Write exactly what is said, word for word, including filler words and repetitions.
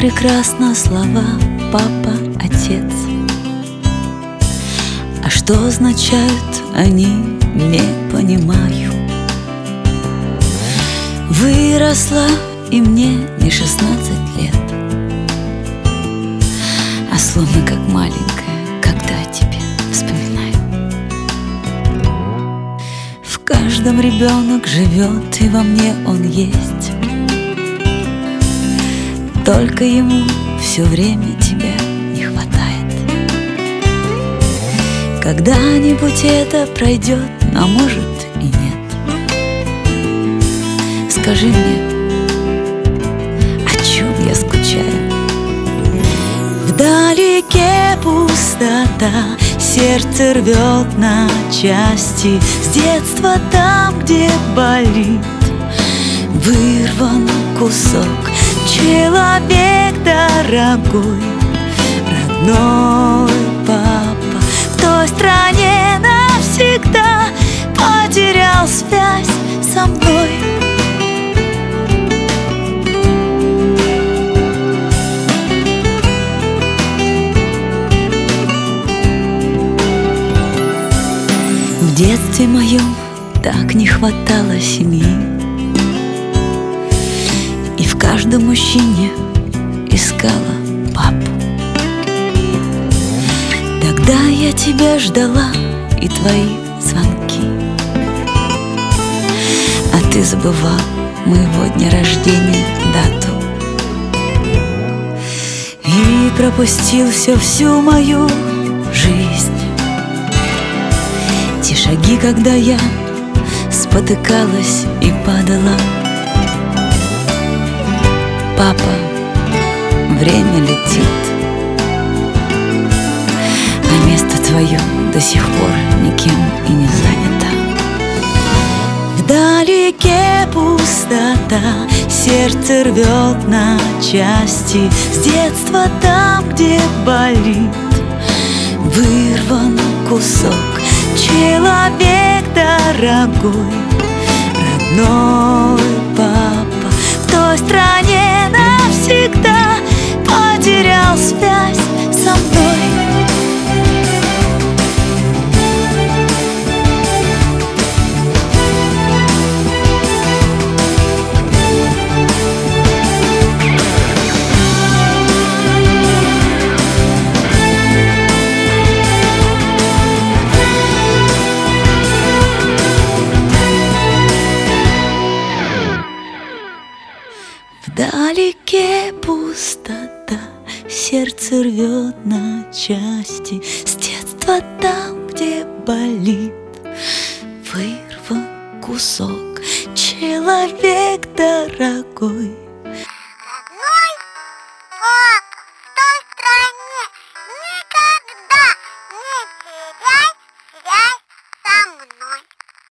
прекрасно слова «папа», «отец». А что означают они, не понимаю. Выросла, и мне не шестнадцать лет, а словно как маленькая, когда о тебе вспоминаю. В каждом ребенок живет, и во мне он есть. Только ему все время тебя не хватает. Когда-нибудь это пройдет, а может и нет. Скажи мне, о чем я скучаю? Вдалеке пустота, сердце рвет на части. С детства там, где болит, вырван кусок. Человек дорогой, родной папа, в той стране навсегда потерял связь со мной. В детстве моем так не хватало семьи, и в каждом мужчине искала папу. Тогда я тебя ждала и твои звонки, а ты забывал моего дня рождения дату и пропустил все, всю мою жизнь. Те шаги, когда я спотыкалась и падала. Папа, время летит, а место твое до сих пор никем и не занято. Вдалеке пустота, сердце рвет на части. С детства там, где болит, вырван кусок. Человек дорогой, родной папа, в той стране навсегда потерял связь со мной. Вдалеке пустота, сердце рвет на части. С детства там, где болит, вырван кусок. Человек дорогой,